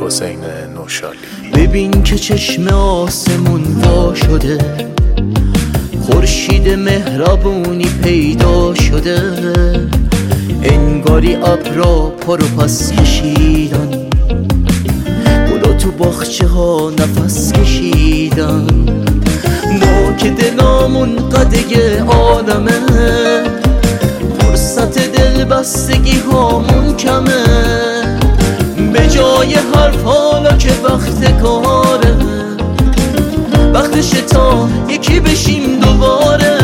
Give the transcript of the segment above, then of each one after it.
حسین نوشالی. ببین که چشم آسمون وا شده، خورشید مهربونی پیدا شده، انگاری ابرا پر و پس کشیدن، گلا تو باغچه ها نفس کشیدن. ما که دلامون قده عالمه، فرصت دل بستگی هامون کمه، به جای حرف حالا که وقت کاره، وقتش تا یکی بشیم دوباره.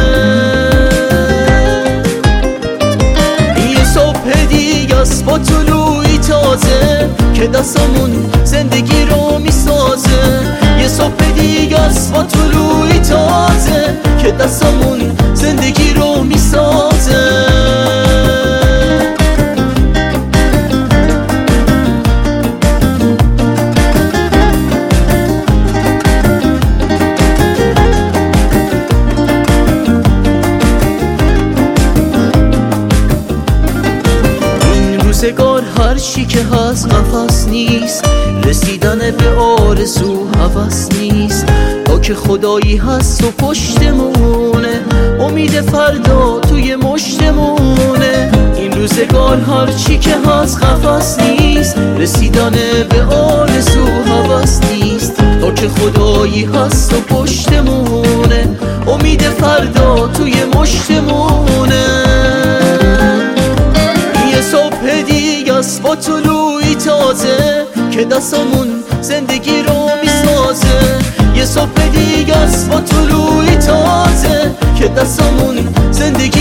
یه صبح دیگه است با طلوعی تازه که دستمون زندگی رو میسازه. یه صبح دیگه است با طلوعی تازه که دستمون زندگی رو میسازه. روزگار هر چی که هست قفس نیست، رسیدن به آرزو هوس نیست. تا که خدایی هست و پشتمونه، امید فردا توی مشتمونه. این روزگار هر چی که هست قفس نیست، رسیدن به آرزو هوس نیست. تا که خدایی هست و پشتمونه، امید فردا توی مشتمونه. یه صبح دیگه است با طلوعی تازه که دستمون زندگی رو میسازه. یه صبح دیگه است با طلوعی تازه که دستمون زندگی